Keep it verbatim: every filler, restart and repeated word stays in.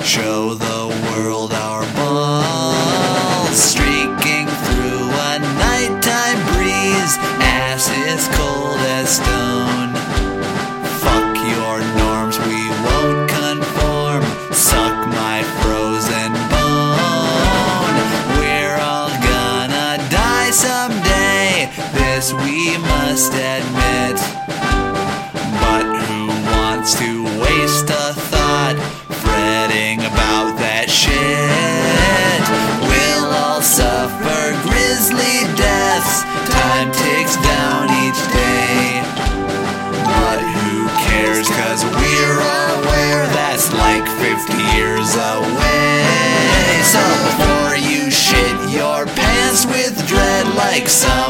Show the world our balls, streaking through a nighttime breeze. Ass is cold as stone. Fuck your norms, we won't conform. Suck my frozen bone. We're all gonna die someday, this we must admit. But who wants to waste a thought fretting about that shit? We'll all suffer grisly deaths, time ticks down each day. But who cares, cause we're aware that's like fifty years away. So before you shit your pants with dread like some